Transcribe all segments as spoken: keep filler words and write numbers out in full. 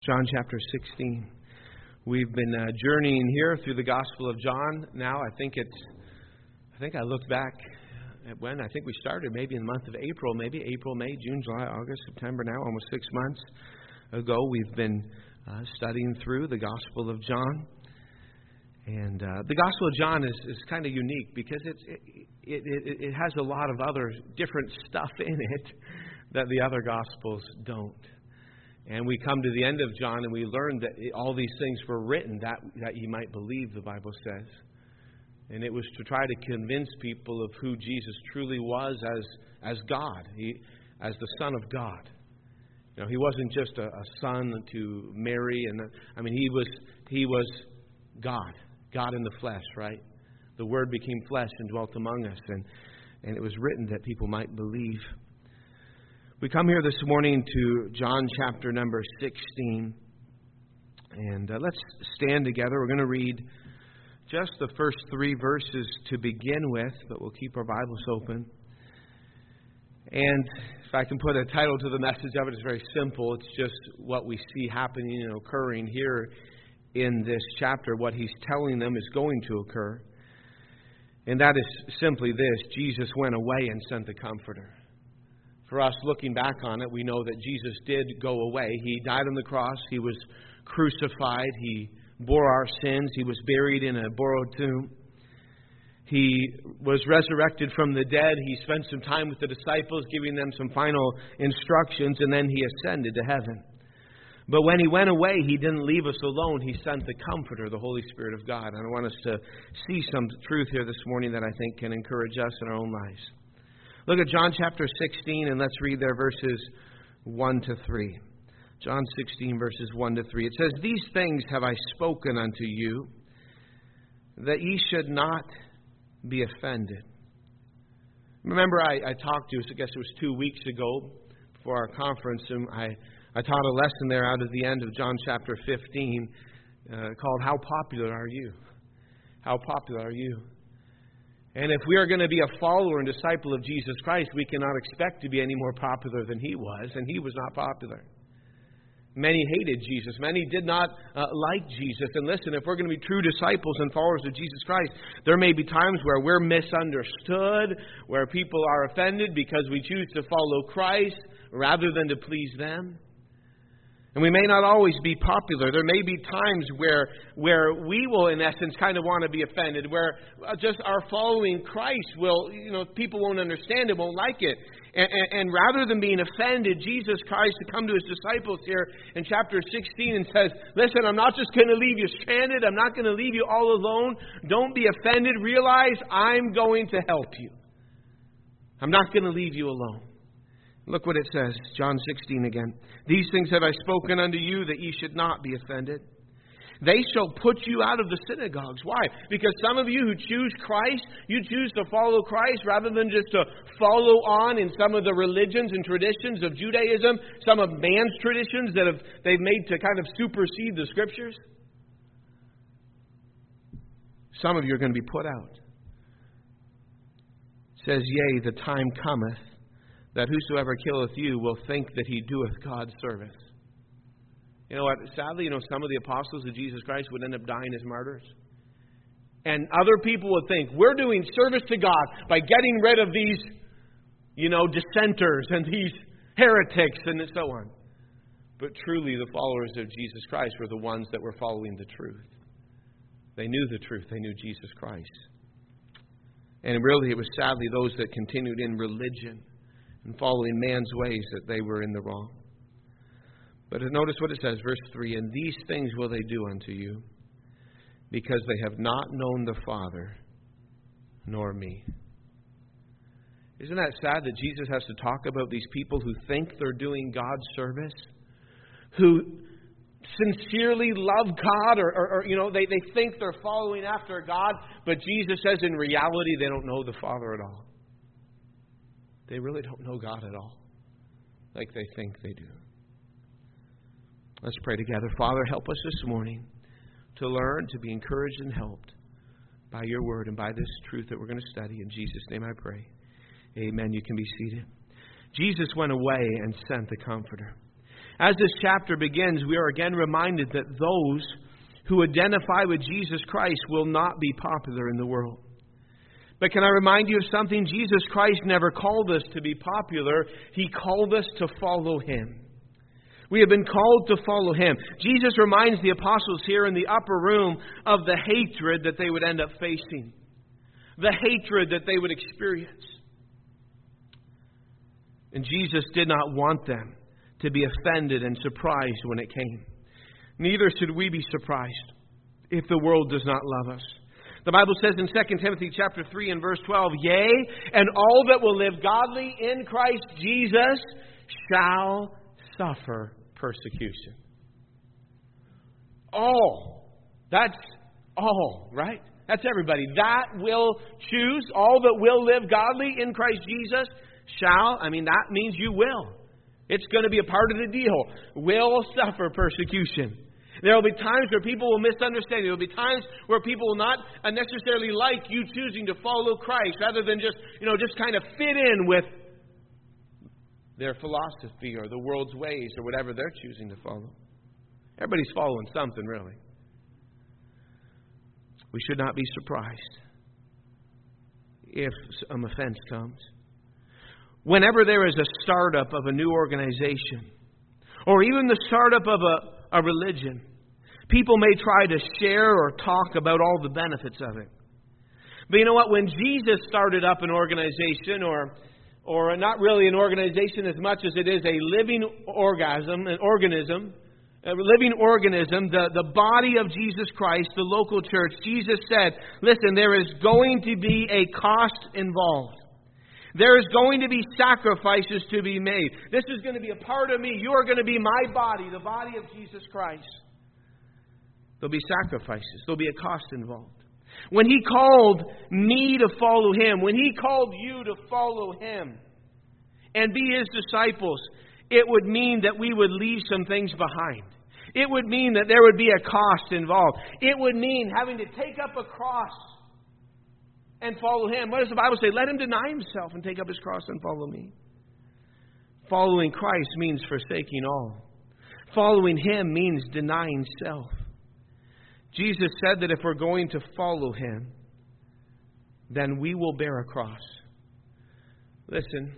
John chapter sixteen. We've been uh, journeying here through the Gospel of John. Now, I think it's, I think I looked back at when I think we started, maybe in the month of April, maybe April, May, June, July, August, September. Now, almost six months ago, we've been uh, studying through the Gospel of John. And uh, the Gospel of John is, is kind of unique because it's, it, it, it, it has a lot of other different stuff in it that the other Gospels don't. And we come to the end of John and we learn that all these things were written that, that ye might believe, the Bible says. And it was to try to convince people of who Jesus truly was as, as God, he, as the Son of God. You know, he wasn't just a, a son to Mary. And I mean, he was he was God, God in the flesh, right? The Word became flesh and dwelt among us. And, and it was written that people might believe. We come here this morning to John chapter number sixteen, and uh, let's stand together. We're going to read just the first three verses to begin with, but we'll keep our Bibles open. And if I can put a title to the message of it, it's very simple. It's just what we see happening and occurring here in this chapter. What he's telling them is going to occur. And that is simply this: Jesus went away and sent the Comforter. For us, looking back on it, we know that Jesus did go away. He died on the cross. He was crucified. He bore our sins. He was buried in a borrowed tomb. He was resurrected from the dead. He spent some time with the disciples, giving them some final instructions, and then He ascended to heaven. But when He went away, He didn't leave us alone. He sent the Comforter, the Holy Spirit of God. And I want us to see some truth here this morning that I think can encourage us in our own lives. Look at John chapter sixteen, and let's read there verses one to three. John sixteen, verses one to three. It says, "These things have I spoken unto you, that ye should not be offended." Remember, I, I talked to you, I guess it was two weeks ago, for our conference, and I, I taught a lesson there out of the end of John chapter fifteen, uh, called, "How Popular Are You?" How popular are you? And if we are going to be a follower and disciple of Jesus Christ, we cannot expect to be any more popular than He was, and He was not popular. Many hated Jesus. Many did not uh, like Jesus. And listen, if we're going to be true disciples and followers of Jesus Christ, there may be times where we're misunderstood, where people are offended because we choose to follow Christ rather than to please them. And we may not always be popular. There may be times where where we will, in essence, kind of want to be offended, where just our following Christ will, you know, people won't understand it, won't like it. And, and, and rather than being offended, Jesus Christ to come to His disciples here in chapter sixteen and says, listen, I'm not just going to leave you stranded. I'm not going to leave you all alone. Don't be offended. Realize I'm going to help you. I'm not going to leave you alone. Look what it says, John sixteen again. "These things have I spoken unto you, that ye should not be offended. They shall put you out of the synagogues." Why? Because some of you who choose Christ, you choose to follow Christ rather than just to follow on in some of the religions and traditions of Judaism, some of man's traditions that have they've made to kind of supersede the Scriptures. Some of you are going to be put out. It says, "Yea, the time cometh, that whosoever killeth you will think that he doeth God's service." You know what? Sadly, you know, some of the apostles of Jesus Christ would end up dying as martyrs. And other people would think, we're doing service to God by getting rid of these, you know, dissenters and these heretics and so on. But truly, the followers of Jesus Christ were the ones that were following the truth. They knew the truth. They knew Jesus Christ. And really, it was sadly those that continued in religion and following man's ways that they were in the wrong. But notice what it says, verse three, "And these things will they do unto you, because they have not known the Father, nor me." Isn't that sad that Jesus has to talk about these people who think they're doing God's service, who sincerely love God, or, or, or you know, they, they think they're following after God, but Jesus says in reality they don't know the Father at all. They really don't know God at all, like they think they do. Let's pray together. Father, help us this morning to learn, to be encouraged and helped by Your Word and by this truth that we're going to study. In Jesus' name I pray. Amen. You can be seated. Jesus went away and sent the Comforter. As this chapter begins, we are again reminded that those who identify with Jesus Christ will not be popular in the world. But can I remind you of something? Jesus Christ never called us to be popular. He called us to follow Him. We have been called to follow Him. Jesus reminds the apostles here in the upper room of the hatred that they would end up facing. The hatred that they would experience. And Jesus did not want them to be offended and surprised when it came. Neither should we be surprised if the world does not love us. The Bible says in Second Timothy chapter three and verse twelve, "Yea, and all that will live godly in Christ Jesus shall suffer persecution." All. That's all, right? That's everybody. That will choose, all that will live godly in Christ Jesus shall, I mean, that means you will. It's going to be a part of the deal. Will suffer persecution. There will be times where people will misunderstand. There will be times where people will not necessarily like you choosing to follow Christ, rather than just, you know, just kind of fit in with their philosophy or the world's ways or whatever they're choosing to follow. Everybody's following something, really. We should not be surprised if some offense comes. Whenever there is a startup of a new organization, or even the startup of a, a religion, people may try to share or talk about all the benefits of it. But you know what? When Jesus started up an organization, or or not really an organization as much as it is a living orgasm, an organism, a living organism, the, the body of Jesus Christ, the local church, Jesus said, listen, there is going to be a cost involved. There is going to be sacrifices to be made. This is going to be a part of me. You are going to be my body, the body of Jesus Christ. There'll be sacrifices. There'll be a cost involved. When He called me to follow Him, when He called you to follow Him and be His disciples, it would mean that we would leave some things behind. It would mean that there would be a cost involved. It would mean having to take up a cross and follow Him. What does the Bible say? Let him deny himself and take up his cross and follow me. Following Christ means forsaking all. Following Him means denying self. Jesus said that if we're going to follow Him, then we will bear a cross. Listen,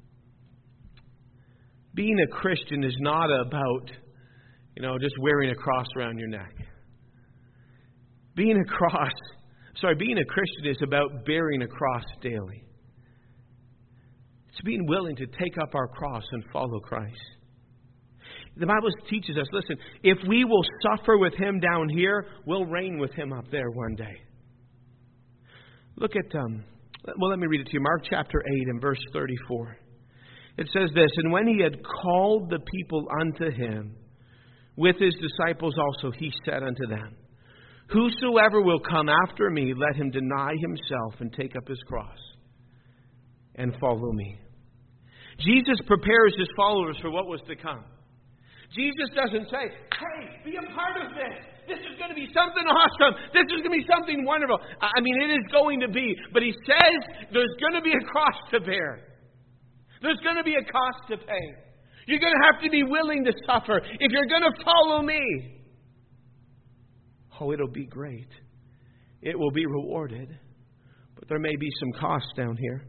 being a Christian is not about, you know, just wearing a cross around your neck. Being a cross Sorry, being a Christian is about bearing a cross daily. It's being willing to take up our cross and follow Christ. The Bible teaches us, listen, if we will suffer with Him down here, we'll reign with Him up there one day. Look at, um, well, let me read it to you. Mark chapter eight and verse thirty-four. It says this, "And when He had called the people unto Him, with His disciples also, He said unto them, Whosoever will come after me, let him deny himself and take up his cross and follow me." Jesus prepares His followers for what was to come. Jesus doesn't say, hey, be a part of this. This is going to be something awesome. This is going to be something wonderful. I mean, it is going to be. But He says there's going to be a cross to bear. There's going to be a cost to pay. You're going to have to be willing to suffer if you're going to follow me. Oh, it'll be great. It will be rewarded. But there may be some costs down here.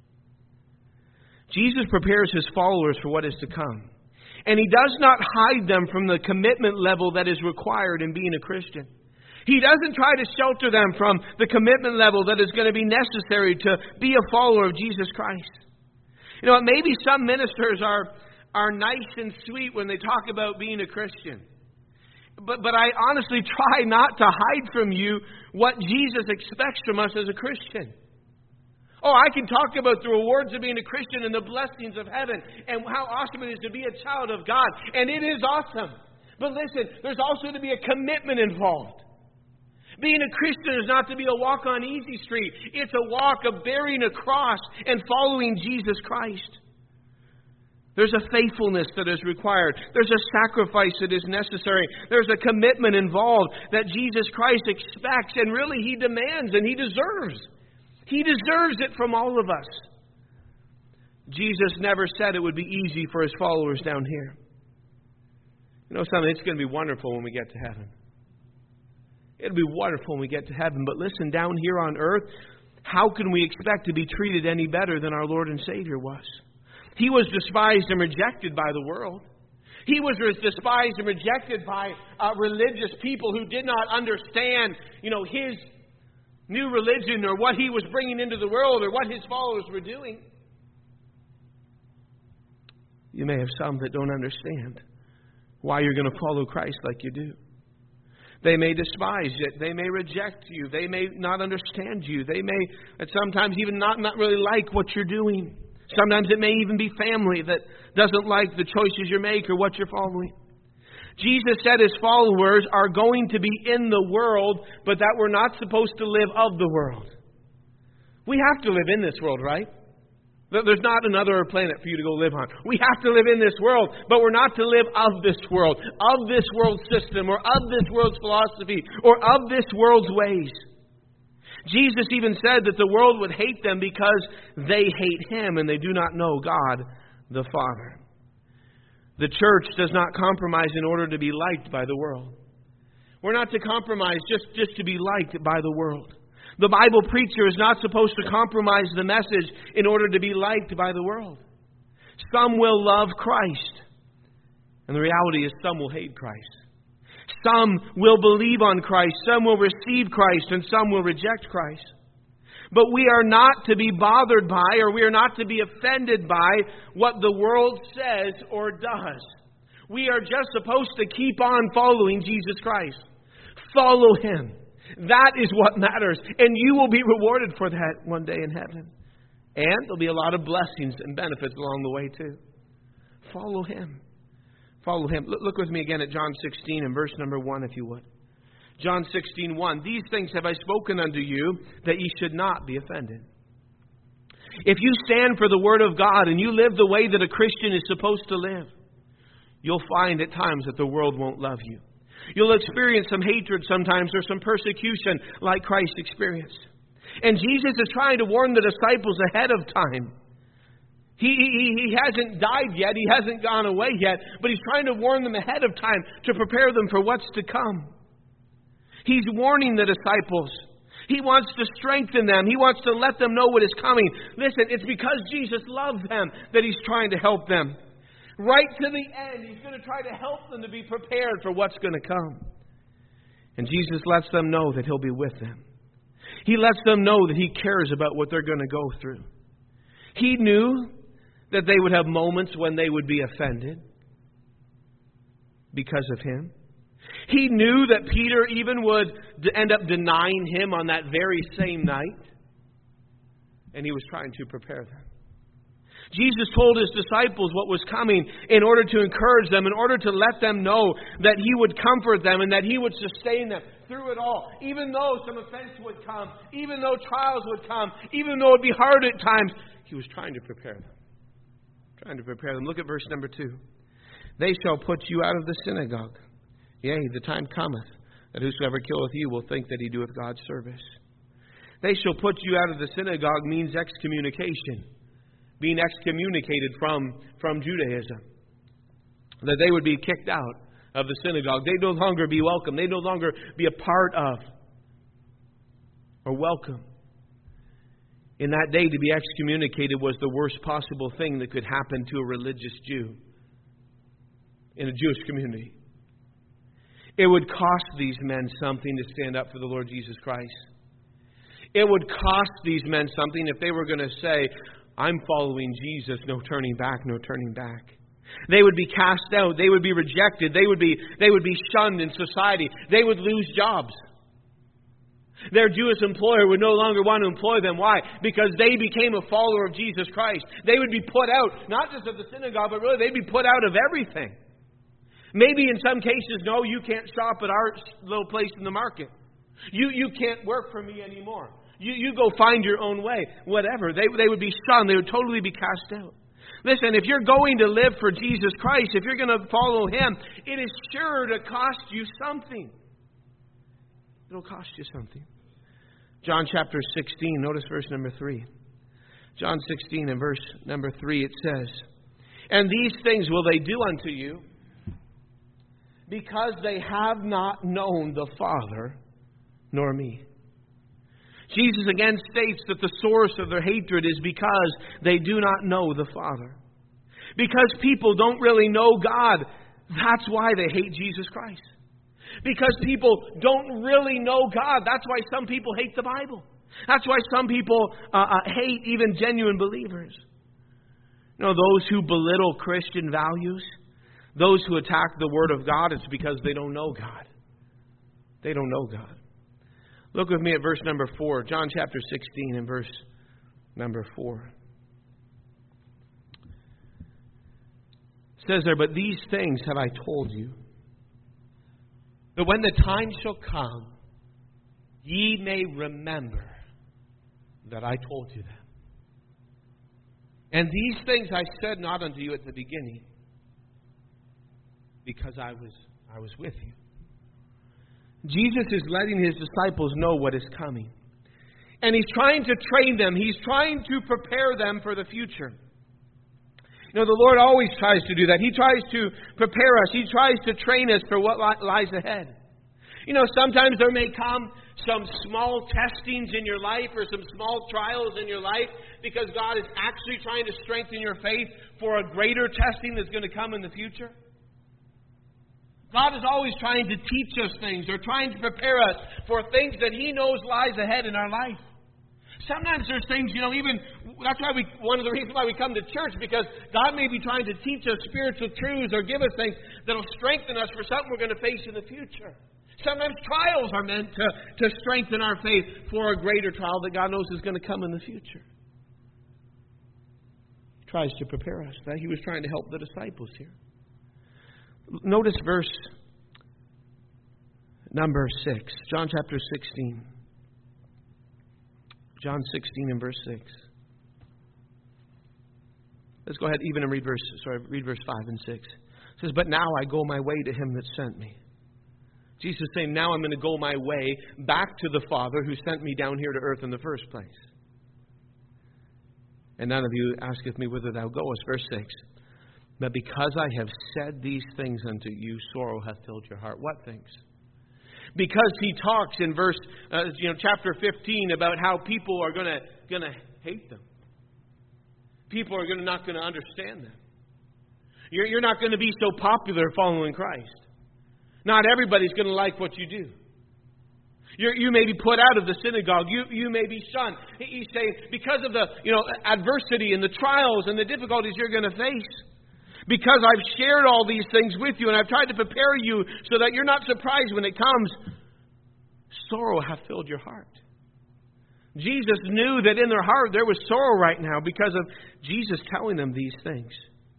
Jesus prepares His followers for what is to come. And He does not hide them from the commitment level that is required in being a Christian. He doesn't try to shelter them from the commitment level that is going to be necessary to be a follower of Jesus Christ. You know, maybe some ministers are, are nice and sweet when they talk about being a Christian. But but I honestly try not to hide from you what Jesus expects from us as a Christian. Oh, I can talk about the rewards of being a Christian and the blessings of heaven and how awesome it is to be a child of God. And it is awesome. But listen, there's also to be a commitment involved. Being a Christian is not to be a walk on easy street. It's a walk of bearing a cross and following Jesus Christ. There's a faithfulness that is required. There's a sacrifice that is necessary. There's a commitment involved that Jesus Christ expects and really He demands and He deserves. He deserves it from all of us. Jesus never said it would be easy for His followers down here. You know something? It's going to be wonderful when we get to heaven. It'll be wonderful when we get to heaven. But listen, down here on earth, how can we expect to be treated any better than our Lord and Savior was? He was despised and rejected by the world. He was despised and rejected by uh, religious people who did not understand, you know, His new religion or what He was bringing into the world or what His followers were doing. You may have some that don't understand why you're going to follow Christ like you do. They may despise it. They may reject you. They may not understand you. They may at sometimes even not, not really like what you're doing. Sometimes it may even be family that doesn't like the choices you make or what you're following. Jesus said His followers are going to be in the world, but that we're not supposed to live of the world. We have to live in this world, right? There's not another planet for you to go live on. We have to live in this world, but we're not to live of this world, of this world's system, or of this world's philosophy, or of this world's ways. Jesus even said that the world would hate them because they hate Him and they do not know God the Father. The church does not compromise in order to be liked by the world. We're not to compromise just, just to be liked by the world. The Bible preacher is not supposed to compromise the message in order to be liked by the world. Some will love Christ, and the reality is some will hate Christ. Some will believe on Christ, some will receive Christ, and some will reject Christ. But we are not to be bothered by, or we are not to be offended by what the world says or does. We are just supposed to keep on following Jesus Christ. Follow Him. That is what matters. And you will be rewarded for that one day in heaven. And there'll be a lot of blessings and benefits along the way too. Follow Him. Follow Him. Look, look with me again at John sixteen and verse number one, if you would. John sixteen, one. These things have I spoken unto you, that ye should not be offended. If you stand for the Word of God and you live the way that a Christian is supposed to live, you'll find at times that the world won't love you. You'll experience some hatred sometimes or some persecution like Christ experienced. And Jesus is trying to warn the disciples ahead of time. He, he, he hasn't died yet. He hasn't gone away yet. But He's trying to warn them ahead of time to prepare them for what's to come. He's warning the disciples. He wants to strengthen them. He wants to let them know what is coming. Listen, it's because Jesus loves them that He's trying to help them. Right to the end, He's going to try to help them to be prepared for what's going to come. And Jesus lets them know that He'll be with them. He lets them know that He cares about what they're going to go through. He knew that they would have moments when they would be offended because of Him. He knew that Peter even would end up denying Him on that very same night. And He was trying to prepare them. Jesus told His disciples what was coming in order to encourage them, in order to let them know that He would comfort them and that He would sustain them through it all. Even though some offense would come, even though trials would come, even though it would be hard at times, He was trying to prepare them. Trying to prepare them. Look at verse number two. They shall put you out of the synagogue. Yea, the time cometh that whosoever killeth you will think that he doeth God's service. They shall put you out of the synagogue means excommunication. Being excommunicated from, from Judaism. That they would be kicked out of the synagogue. They'd no longer be welcome. They'd no longer be a part of or welcome. In that day, to be excommunicated was the worst possible thing that could happen to a religious Jew in a Jewish community. It would cost these men something to stand up for the Lord Jesus Christ. It would cost these men something if they were going to say, I'm following Jesus, no turning back, no turning back. They would be cast out. They would be rejected. They would be, they would be shunned in society. They would lose jobs. Their Jewish employer would no longer want to employ them. Why? Because they became a follower of Jesus Christ. They would be put out, not just of the synagogue, but really they'd be put out of everything. Maybe in some cases, no, you can't shop at our little place in the market. You you can't work for me anymore. You you go find your own way. Whatever. They, they would be shunned. They would totally be cast out. Listen, if you're going to live for Jesus Christ, if you're going to follow Him, it is sure to cost you something. It'll cost you something. John chapter sixteen, notice verse number three. John sixteen and verse number three, it says, And these things will they do unto you, because they have not known the Father nor me. Jesus again states that the source of their hatred is because they do not know the Father. Because people don't really know God, that's why they hate Jesus Christ. Because people don't really know God, that's why some people hate the Bible. That's why some people uh, uh, hate even genuine believers. You know, those who belittle Christian values, those who attack the Word of God, it's because they don't know God. They don't know God. Look with me at verse number four. John chapter sixteen and verse number four. It says there, "But these things have I told you, that when the time shall come, ye may remember that I told you them. And these things I said not unto you at the beginning, because I was I was with you." Jesus is letting His disciples know what is coming. And He's trying to train them. He's trying to prepare them for the future. You know, the Lord always tries to do that. He tries to prepare us. He tries to train us for what lies ahead. You know, sometimes there may come some small testings in your life or some small trials in your life because God is actually trying to strengthen your faith for a greater testing that's going to come in the future. God is always trying to teach us things or trying to prepare us for things that He knows lies ahead in our life. Sometimes there's things, you know, even, that's why we, one of the reasons why we come to church, because God may be trying to teach us spiritual truths or give us things that will strengthen us for something we're going to face in the future. Sometimes trials are meant to, to strengthen our faith for a greater trial that God knows is going to come in the future. He tries to prepare us. That He was trying to help the disciples here. Notice verse number six. John chapter sixteen. John sixteen and verse six. Let's go ahead even and read verse, sorry, read verse five and six. It says, "But now I go my way to Him that sent me." Jesus is saying, now I'm going to go my way back to the Father who sent me down here to earth in the first place. "And none of you asketh me whither thou goest." Verse six. "But because I have said these things unto you, sorrow hath filled your heart." What things? Because He talks in verse, uh, you know, chapter fifteen about how people are going to going to hate them. People are going to not going to understand them. You're, you're not going to be so popular following Christ. Not everybody's going to like what you do. You're, you may be put out of the synagogue. You, you may be shunned. He's saying because of the you know adversity and the trials and the difficulties you're going to face. Because I've shared all these things with you and I've tried to prepare you so that you're not surprised when it comes, sorrow hath filled your heart. Jesus knew that in their heart there was sorrow right now because of Jesus telling them these things.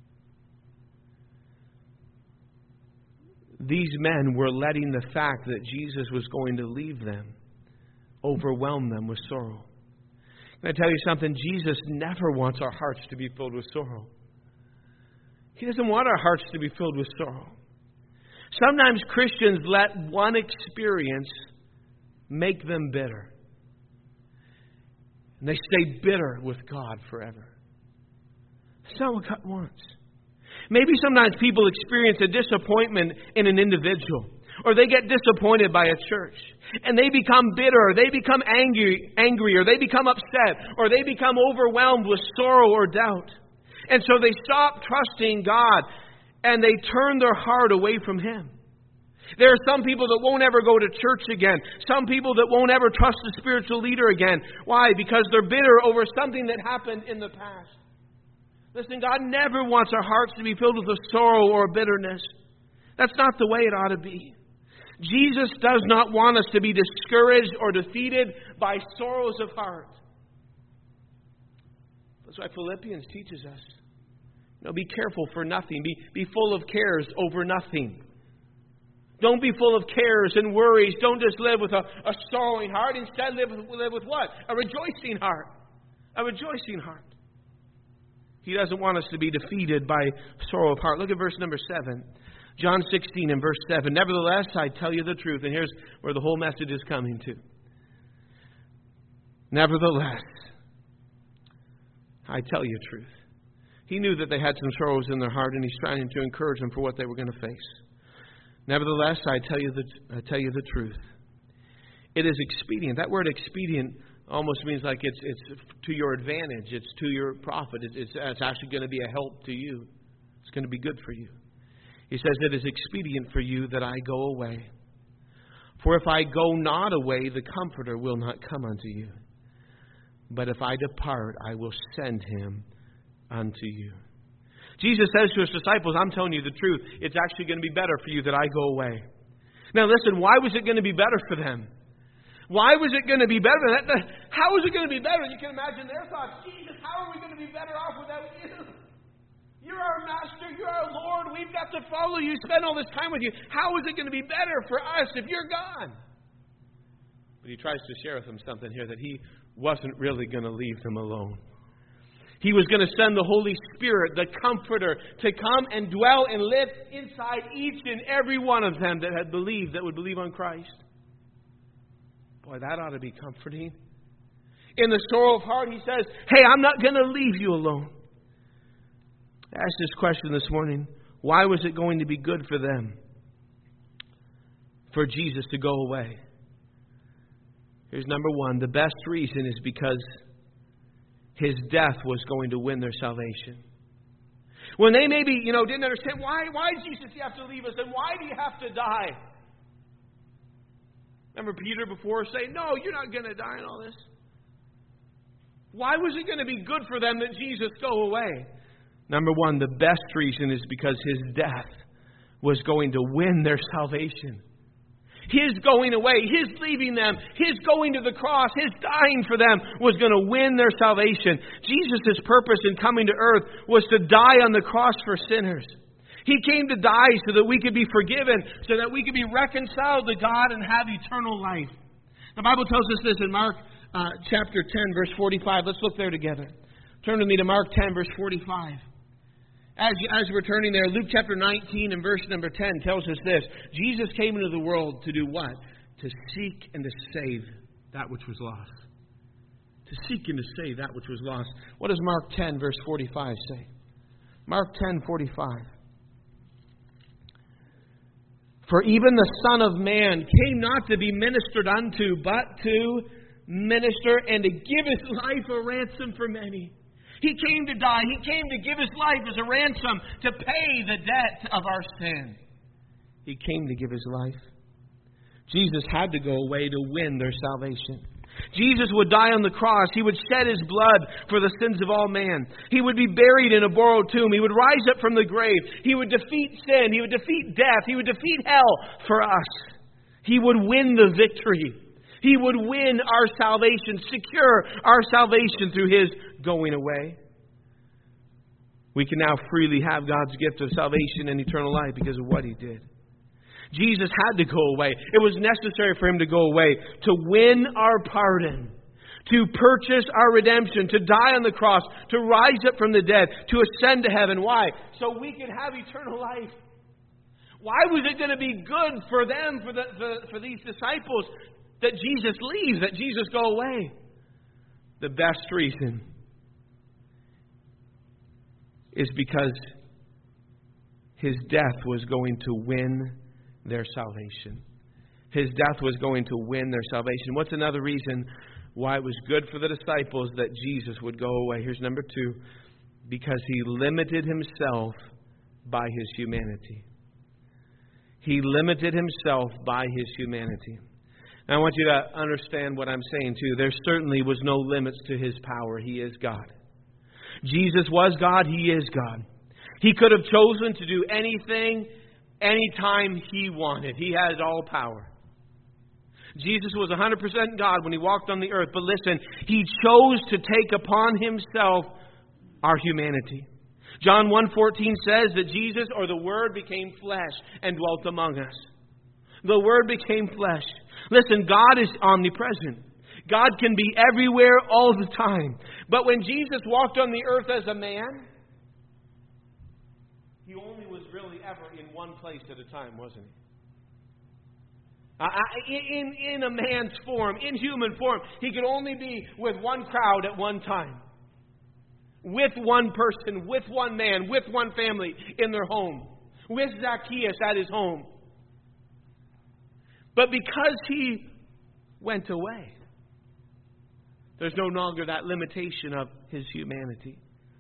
These men were letting the fact that Jesus was going to leave them overwhelm them with sorrow. Can I tell you something? Jesus never wants our hearts to be filled with sorrow. He doesn't want our hearts to be filled with sorrow. Sometimes Christians let one experience make them bitter. And they stay bitter with God forever. That's not what God wants. Maybe sometimes people experience a disappointment in an individual. Or they get disappointed by a church. And they become bitter. Or they become angry, angry. Or they become upset. Or they become overwhelmed with sorrow or doubt. And so they stop trusting God and they turn their heart away from Him. There are some people that won't ever go to church again. Some people that won't ever trust a spiritual leader again. Why? Because they're bitter over something that happened in the past. Listen, God never wants our hearts to be filled with a sorrow or bitterness. That's not the way it ought to be. Jesus does not want us to be discouraged or defeated by sorrows of heart. That's why Philippians teaches us. You know, be careful for nothing. Be, be full of cares over nothing. Don't be full of cares and worries. Don't just live with a, a sorrowing heart. Instead, live with, live with what? A rejoicing heart. A rejoicing heart. He doesn't want us to be defeated by sorrow of heart. Look at verse number seven. John sixteen and verse seven. "Nevertheless, I tell you the truth." And here's where the whole message is coming to. "Nevertheless, I tell you the truth." He knew that they had some sorrows in their heart, and He's trying to encourage them for what they were going to face. Nevertheless, I tell you the I tell you the truth. It is expedient. That word expedient almost means like it's it's to your advantage. It's to your profit. It's, it's, it's actually going to be a help to you. It's going to be good for you. He says, it is expedient for you that I go away. For if I go not away, the Comforter will not come unto you. But if I depart, I will send him unto you. Jesus says to his disciples, I'm telling you the truth. It's actually going to be better for you that I go away. Now listen, why was it going to be better for them? Why was it going to be better? How was it going to be better? You can imagine their thoughts. Jesus, how are we going to be better off without you? You're our master. You're our Lord. We've got to follow you, spend all this time with you. How is it going to be better for us if you're gone? But he tries to share with them something here, that he wasn't really going to leave them alone. He was going to send the Holy Spirit, the Comforter, to come and dwell and live inside each and every one of them that had believed, that would believe on Christ. Boy, that ought to be comforting. In the sorrow of heart, he says, hey, I'm not going to leave you alone. I asked this question this morning. Why was it going to be good for them for Jesus to go away? Here's number one. The best reason is because his death was going to win their salvation. When they maybe, you know, didn't understand, why, why, Jesus, you have to leave us? And why do you have to die? Remember Peter before saying, no, you're not going to die and all this. Why was it going to be good for them that Jesus go away? Number one, the best reason is because his death was going to win their salvation. His going away, his leaving them, his going to the cross, his dying for them was going to win their salvation. Jesus' purpose in coming to earth was to die on the cross for sinners. He came to die so that we could be forgiven, so that we could be reconciled to God and have eternal life. The Bible tells us this in Mark uh, chapter ten, verse forty-five. Let's look there together. Turn with me to Mark ten, verse forty-five. As, you, as we're turning there, Luke chapter nineteen and verse number ten tells us this. Jesus came into the world to do what? To seek and to save that which was lost. To seek and to save that which was lost. What does Mark ten, verse forty-five say? Mark ten, forty-five. For even the Son of Man came not to be ministered unto, but to minister and to give his life a ransom for many. He came to die. He came to give his life as a ransom to pay the debt of our sin. He came to give his life. Jesus had to go away to win their salvation. Jesus would die on the cross. He would shed his blood for the sins of all man. He would be buried in a borrowed tomb. He would rise up from the grave. He would defeat sin. He would defeat death. He would defeat hell for us. He would win the victory. He would win our salvation, secure our salvation through his going away. We can now freely have God's gift of salvation and eternal life because of what he did. Jesus had to go away. It was necessary for him to go away to win our pardon, to purchase our redemption, to die on the cross, to rise up from the dead, to ascend to heaven. Why? So we can have eternal life. Why was it going to be good for them, for, the, for, for these disciples, that Jesus leaves, that Jesus go away? The best reason is because his death was going to win their salvation. His death was going to win their salvation. What's another reason why it was good for the disciples that Jesus would go away? Here's number two. Because he limited himself by his humanity. He limited himself by his humanity. Now I want you to understand what I'm saying too. There certainly was no limits to his power. He is God. Jesus was God. He is God. He could have chosen to do anything, anytime he wanted. He has all power. Jesus was one hundred percent God when he walked on the earth. But listen, he chose to take upon himself our humanity. John one fourteen says that Jesus, or the Word, became flesh and dwelt among us. The Word became flesh. Listen, God is omnipresent. God can be everywhere all the time. But when Jesus walked on the earth as a man, he only was really ever in one place at a time, wasn't he? Uh, in, in a man's form, in human form, he could only be with one crowd at one time. With one person, with one man, with one family in their home. With Zacchaeus at his home. But because He went away, there's no longer that limitation of His humanity.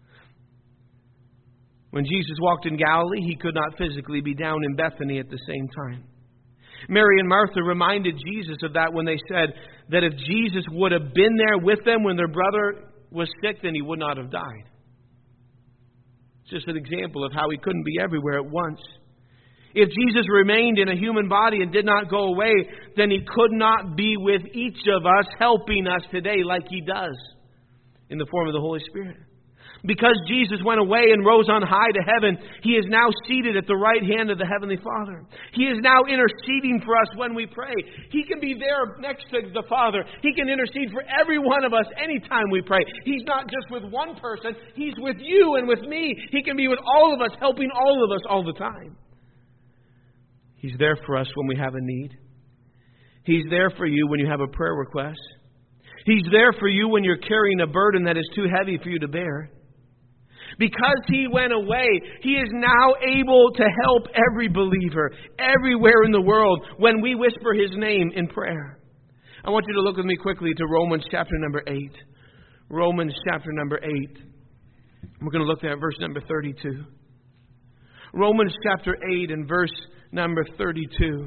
When Jesus walked in Galilee, He could not physically be down in Bethany at the same time. Mary and Martha reminded Jesus of that when they said that if Jesus would have been there with them when their brother was sick, then He would not have died. It's just an example of how He couldn't be everywhere at once. If Jesus remained in a human body and did not go away, then He could not be with each of us, helping us today like He does in the form of the Holy Spirit. Because Jesus went away and rose on high to heaven, He is now seated at the right hand of the Heavenly Father. He is now interceding for us when we pray. He can be there next to the Father. He can intercede for every one of us anytime we pray. He's not just with one person. He's with you and with me. He can be with all of us, helping all of us all the time. He's there for us when we have a need. He's there for you when you have a prayer request. He's there for you when you're carrying a burden that is too heavy for you to bear. Because He went away, He is now able to help every believer everywhere in the world when we whisper His name in prayer. I want you to look with me quickly to Romans chapter number eight. Romans chapter number eight. We're going to look at verse number thirty-two. Romans chapter eight and verse number thirty-two.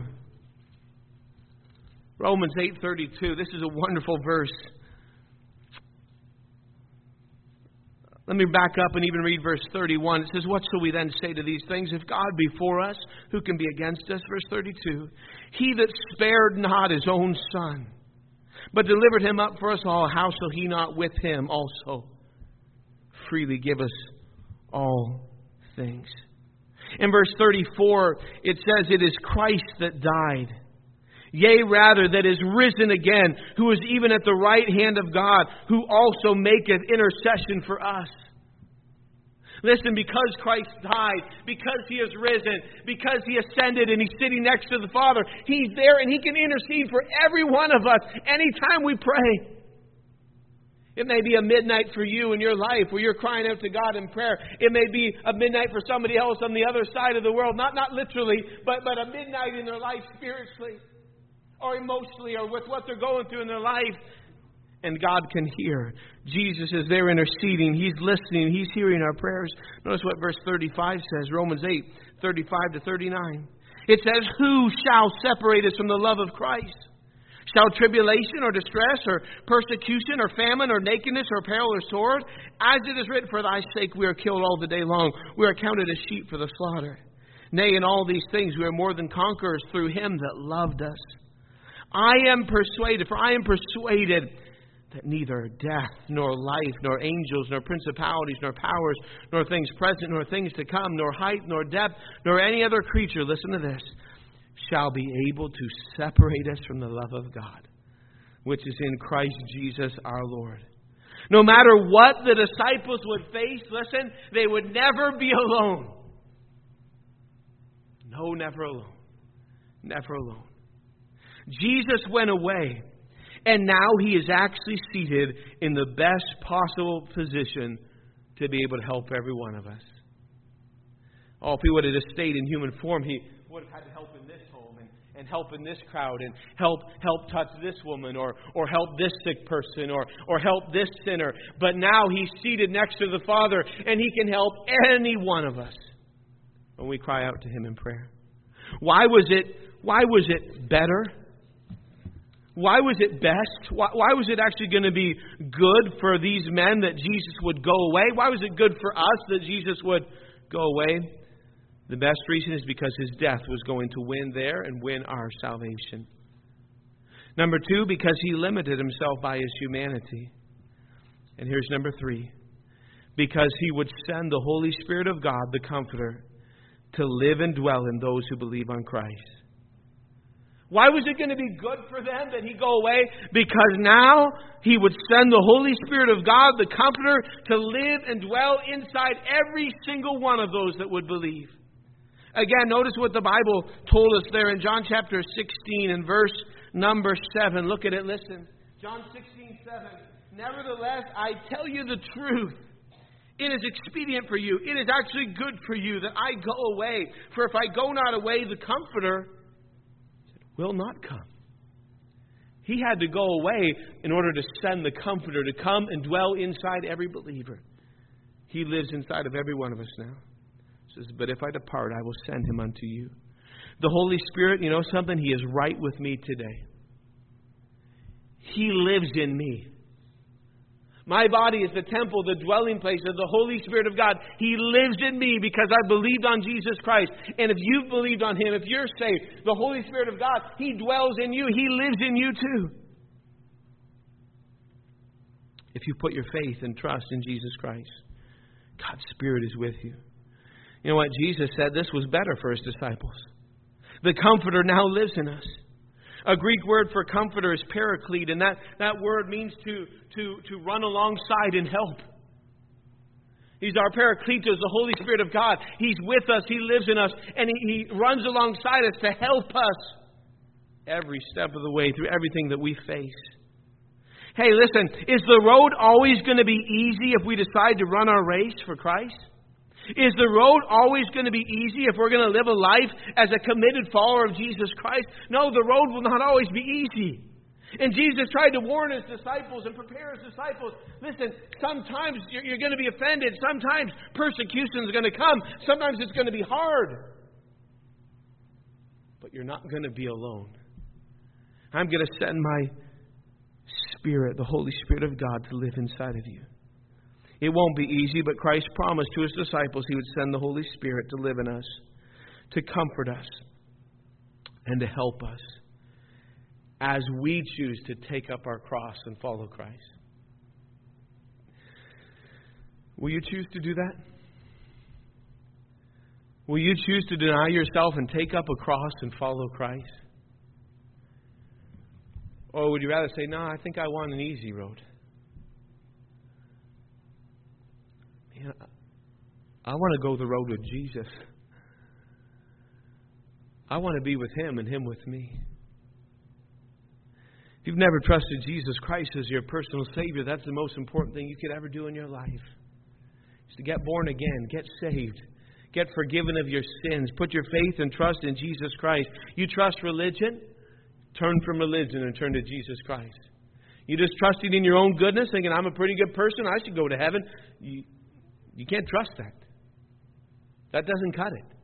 Romans eight thirty-two. This is a wonderful verse. Let me back up and even read verse thirty-one. It says, "What shall we then say to these things? If God be for us, who can be against us?" Verse thirty-two. "He that spared not His own Son, but delivered Him up for us all, how shall He not with Him also freely give us all things?" In verse thirty-four, it says, "It is Christ that died, yea, rather, that is risen again, who is even at the right hand of God, who also maketh intercession for us." Listen, because Christ died, because He is risen, because He ascended and He's sitting next to the Father, He's there and He can intercede for every one of us anytime we pray. It may be a midnight for you in your life where you're crying out to God in prayer. It may be a midnight for somebody else on the other side of the world. Not, not literally, but, but a midnight in their life spiritually or emotionally or with what they're going through in their life. And God can hear. Jesus is there interceding. He's listening. He's hearing our prayers. Notice what verse thirty-five says. Romans eight, thirty-five to thirty-nine. It says, "Who shall separate us from the love of Christ? Shall tribulation or distress or persecution or famine or nakedness or peril or sword? As it is written, for thy sake we are killed all the day long. We are counted as sheep for the slaughter. Nay, in all these things we are more than conquerors through Him that loved us. I am persuaded, for I am persuaded that neither death, nor life, nor angels, nor principalities, nor powers, nor things present, nor things to come, nor height, nor depth, nor any other creature," listen to this, "shall be able to separate us from the love of God, which is in Christ Jesus our Lord." No matter what the disciples would face, listen, they would never be alone. No, never alone. Never alone. Jesus went away, and now He is actually seated in the best possible position to be able to help every one of us. Oh, if He would have just stayed in human form, He would have had to help in this home and, and help in this crowd and help help touch this woman or, or help this sick person or, or help this sinner. But now He's seated next to the Father, and He can help any one of us when we cry out to Him in prayer. Why was it, why was it better? Why was it best? Why, why was it actually going to be good for these men that Jesus would go away? Why was it good for us that Jesus would go away? The best reason is because His death was going to win there and win our salvation. Number two, because He limited Himself by His humanity. And here's number three. Because He would send the Holy Spirit of God, the Comforter, to live and dwell in those who believe on Christ. Why was it going to be good for them that He go away? Because now He would send the Holy Spirit of God, the Comforter, to live and dwell inside every single one of those that would believe. Again, notice what the Bible told us there in John chapter sixteen and verse number seven. Look at it, listen. John sixteen, seven. "Nevertheless, I tell you the truth. It is expedient for you. It is actually good for you that I go away. For if I go not away, the Comforter will not come. He had to go away in order to send the Comforter to come and dwell inside every believer. He lives inside of every one of us now. He says, but if I depart, I will send him unto you. The Holy Spirit, you know something? He is right with me today. He lives in me. My body is the temple, the dwelling place of the Holy Spirit of God. He lives in me because I believed on Jesus Christ. And if you've believed on Him, if you're saved, the Holy Spirit of God, He dwells in you. He lives in you too. If you put your faith and trust in Jesus Christ, God's Spirit is with you. You know what? Jesus said this was better for His disciples. The Comforter now lives in us. A Greek word for comforter is paraclete, and that, that word means to, to, to run alongside and help. He's our Paracletos, the Holy Spirit of God. He's with us, He lives in us, and He, he runs alongside us to help us every step of the way through everything that we face. Hey, listen, is the road always going to be easy if we decide to run our race for Christ? Is the road always going to be easy if we're going to live a life as a committed follower of Jesus Christ? No, the road will not always be easy. And Jesus tried to warn His disciples and prepare His disciples. Listen, sometimes you're, you're going to be offended. Sometimes persecution is going to come. Sometimes it's going to be hard. But you're not going to be alone. I'm going to send my Spirit, the Holy Spirit of God, to live inside of you. It won't be easy, but Christ promised to His disciples He would send the Holy Spirit to live in us, to comfort us, and to help us as we choose to take up our cross and follow Christ. Will you choose to do that? Will you choose to deny yourself and take up a cross and follow Christ? Or would you rather say, no, I think I want an easy road? I want to go the road with Jesus. I want to be with Him and Him with me. If you've never trusted Jesus Christ as your personal Savior, that's the most important thing you could ever do in your life. Is to get born again, get saved, get forgiven of your sins, put your faith and trust in Jesus Christ. You trust religion? Turn from religion and turn to Jesus Christ. You just trusting in your own goodness, thinking, I'm a pretty good person, I should go to heaven. You, you can't trust that. That doesn't cut it.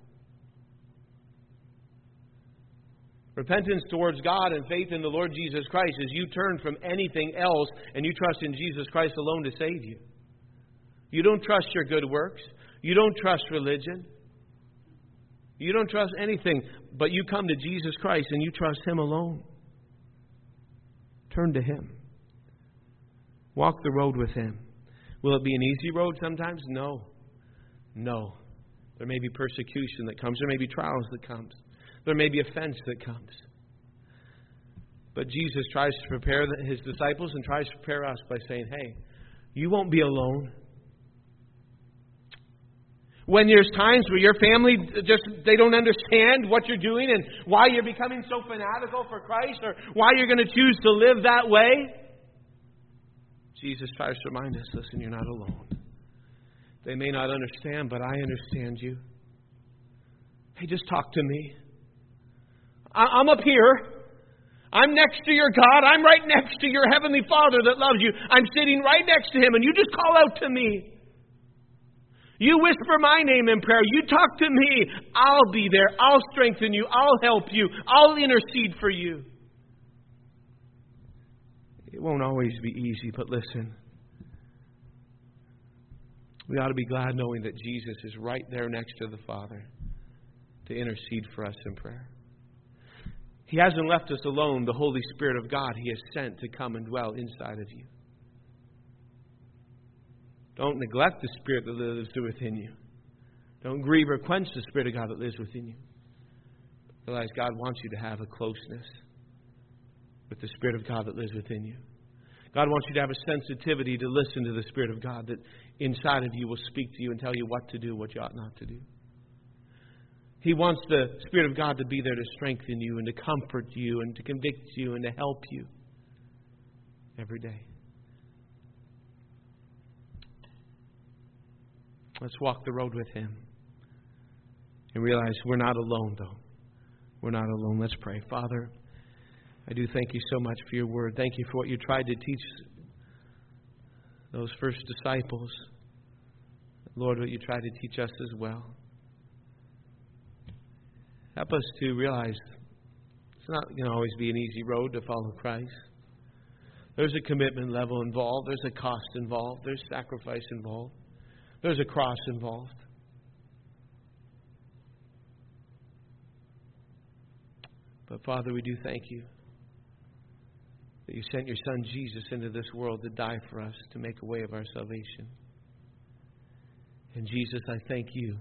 Repentance towards God and faith in the Lord Jesus Christ is you turn from anything else and you trust in Jesus Christ alone to save you. You don't trust your good works. You don't trust religion. You don't trust anything, but you come to Jesus Christ and you trust Him alone. Turn to Him. Walk the road with Him. Will it be an easy road sometimes? No. No. There may be persecution that comes. There may be trials that comes. There may be offense that comes. But Jesus tries to prepare His disciples and tries to prepare us by saying, hey, you won't be alone. When there's times where your family just, they don't understand what you're doing and why you're becoming so fanatical for Christ or why you're going to choose to live that way, Jesus tries to remind us, listen, you're not alone. They may not understand, but I understand you. Hey, just talk to me. I'm up here. I'm next to your God. I'm right next to your Heavenly Father that loves you. I'm sitting right next to Him, and you just call out to me. You whisper my name in prayer. You talk to me. I'll be there. I'll strengthen you. I'll help you. I'll intercede for you. It won't always be easy, but listen. We ought to be glad knowing that Jesus is right there next to the Father to intercede for us in prayer. He hasn't left us alone. The Holy Spirit of God He has sent to come and dwell inside of you. Don't neglect the Spirit that lives within you. Don't grieve or quench the Spirit of God that lives within you. Realize God wants you to have a closeness with the Spirit of God that lives within you. God wants you to have a sensitivity to listen to the Spirit of God that inside of you will speak to you and tell you what to do, what you ought not to do. He wants the Spirit of God to be there to strengthen you and to comfort you and to convict you and to help you every day. Let's walk the road with Him and realize we're not alone, though. We're not alone. Let's pray. Father, I do thank you so much for your word. Thank you for what you tried to teach those first disciples. Lord, what you tried to teach us as well. Help us to realize it's not going to always be an easy road to follow Christ. There's a commitment level involved. There's a cost involved. There's sacrifice involved. There's a cross involved. But Father, we do thank you that you sent your Son Jesus into this world to die for us, to make a way of our salvation. And Jesus, I thank you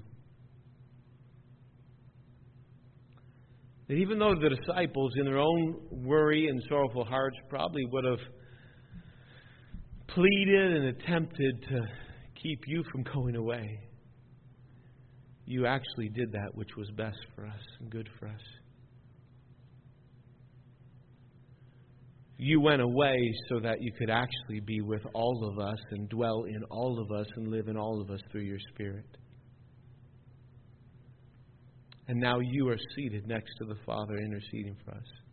that even though the disciples in their own worry and sorrowful hearts probably would have pleaded and attempted to keep you from going away, you actually did that which was best for us and good for us. You went away so that you could actually be with all of us and dwell in all of us and live in all of us through your Spirit. And now you are seated next to the Father interceding for us.